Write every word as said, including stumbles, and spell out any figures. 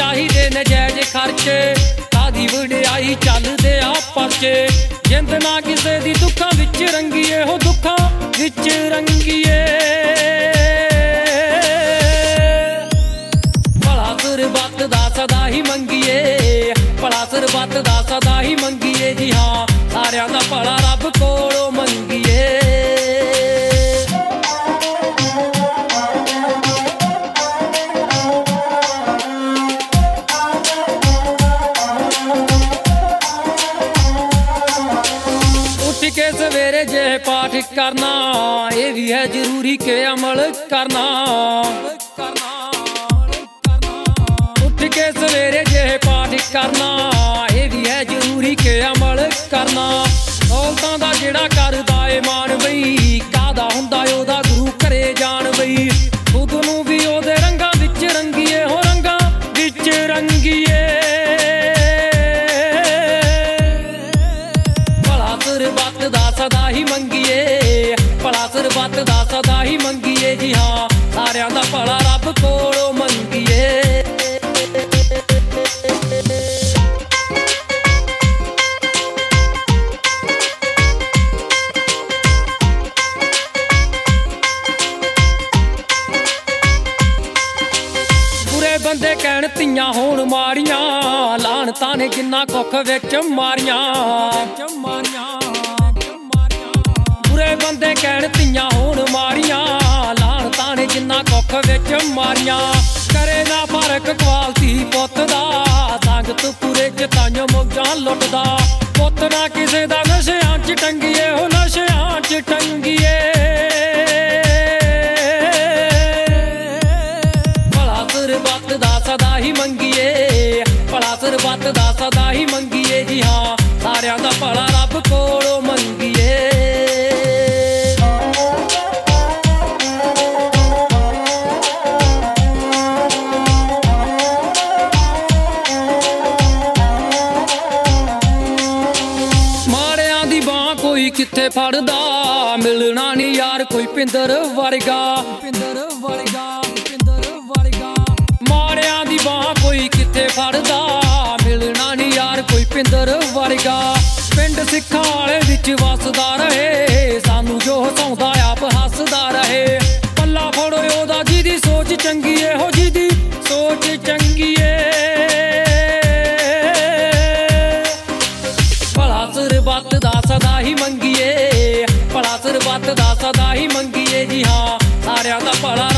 ਚਾਹੀਦੇ ਨਜਾਇਜ਼ ਖਰਚੇ, ਕਾਦੀ ਵਡਿਆਈ ਚੱਲਦੇ ਆ ਪਰਚੇ। ਜਿੰਦ ਨਾ ਕਿਸੇ ਦੀ ਦੁੱਖਾਂ ਵਿੱਚ ਰੰਗੀਏ, ਹੋ ਦੁੱਖਾਂ ਵਿੱਚ ਰੰਗੀਏ। ਭਲਾ ਸਰਬੱਤ ਦਾ ਸਦਾ ਹੀ ਮੰਗੀਏ, ਭਲਾ ਸਰਬੱਤ ਦਾ ਸਦਾ ਹੀ ਮੰਗੀਏ ਜੀ ਹਾਂ, ਸਾਰਿਆਂ ਦਾ ਭਲਾ ਰੱਬ ਕੋਲੋਂ ਮੰਗੀਏ। ਉੱਠ ਕੇ ਸਵੇਰੇ ਜੇ ਪਾਠ ਕਰਨਾ, ਇਹ ਵੀ ਹੈ ਜ਼ਰੂਰੀ ਕਿ ਅਮਲ ਕਰਨਾ। ਉੱਠ ਕੇ ਸਵੇਰੇ ਜੇ ਪਾਠ ਕਰਨਾ, ਇਹ ਵੀ ਹੈ ਜ਼ਰੂਰੀ ਕਿ ਅਮਲ ਕਰਨਾ। ਦੌਲਤਾਂ ਦਾ ਜਿਹੜਾ ਕਰਦਾ ਏ ਮਾਣ ਬਈ, ਕਾਹਦਾ ਹੁੰਦਾ ਉਹਦਾ ਗੁਰੂ ਘਰੇ ਜਾਣ ਬਈ। ਖੁਦ ਨੂੰ ਵੀ ਉਹਦੇ ਰੰਗਾਂ ਵਿੱਚ ਰੰਗੀਏ, ਹੋ ਰੰਗਾਂ ਵਿੱਚ ਰੰਗੀਏ। ਭਲਾ ਸਰਬੱਤ ਦਾ ਸਦਾ ਹੀ ਮੰਗੀਏ, ਭਲਾ ਸਰਬੱਤ ਦਾ ਸਦਾ ਹੀ ਮੰਗੀਏ ਜੀ ਹਾਂ, ਸਾਰਿਆਂ ਦਾ ਭਲਾ ਰੱਬ ਕੋਲੋਂ ਮੰਗੀਏ। ਬੰਦੇ ਕਹਿਣ ਧੀਆਂ ਹੋਣ ਮਾਰੀਆਂ, ਲਾਹਣਤਾਂ ਨੇ ਜਿੰਨਾ ਕੁੱਖ ਵਿੱਚ ਮਾਰੀਆਂ। ਬੁਰੇ ਬੰਦੇ ਕਹਿਣ ਧੀਆਂ ਹੋਣ ਮਾਰੀਆਂ, ਲਾਹਣਤਾਂ ਨੇ ਜਿੰਨਾ ਕੁੱਖ ਵਿੱਚ ਮਾਰੀਆਂ। ਕਰੇ ਨਾ ਫਰਕ ਕਵਾਲਤੀ ਪੁੱਤ ਦਾ, ਸੰਗਤ ਪੂਰੇ ਚ ਤਾਈਓ ਮੌਜਾਂ ਲੁੱਟਦਾ। ਪੁੱਤ ਨਾ ਕਿਸੇ ਦਾ ਨਸ਼ਿਆਂ ਚ ਟੰਗੀਏ, ਹੋ ਨਸ਼ਿਆਂ ਚ ਟੰਗੀਏ। ਸਰਬੱਤ ਦਾ ਸਦਾ ਹੀ ਮੰਗੀਏ, ਭਲਾ ਸਰਬੱਤ ਦਾ ਸਦਾ ਹੀ ਮੰਗੀਏ ਜੀ ਹਾਂ, ਸਾਰਿਆਂ ਦਾ ਭਲਾ ਰੱਬ ਕੋਲੋਂ ਮੰਗੀਏ। ਮਾੜਿਆਂ ਦੀ ਬਾਂਹ ਕੋਈ ਕਿੱਥੇ ਫੜਦਾ, ਮਿਲਣਾ ਨੀ ਯਾਰ ਕੋਈ ਪਿੰਦਰ ਵਰਗਾ। ਪਿੰਦਰ ਵਰਗਾ ਮਾੜਿਆਂ ਦੀ ਬਾਂਹ ਕੋਈ ਕਿੱਥੇ ਫੜਦਾ, ਮਿਲਣਾ ਨੀ ਯਾਰ ਕੋਈ ਪਿੰਦਰ ਵਰਗਾ। ਪਿੰਡ ਸਿੱਖਾਂ ਵਾਲੇ ਵਿੱਚ ਵਸਦਾ ਰਹੇ, ਸਾਨੂੰ ਜੋ ਹਸਾਉਂਦਾ ਆਪ ਹੱਸਦਾ ਰਹੇ। ਪੱਲਾ ਫੜੋ ਉਹਦਾ ਜਿਹਦੀ ਸੋਚ ਚੰਗੀ ਏ, ਹੋ ਜਿਹਦੀ ਸੋਚ ਚੰਗੀ ਏ। ਭਲਾ ਸਰਬੱਤ ਦਾ ਸਦਾ ਹੀ ਮੰਗੀਏ, ਭਲਾ ਸਰਬੱਤ ਦਾ ਸਦਾ ਹੀ ਮੰਗੀਏ ਜੀ ਹਾਂ, ਸਾਰਿਆਂ ਦਾ ਭਲਾ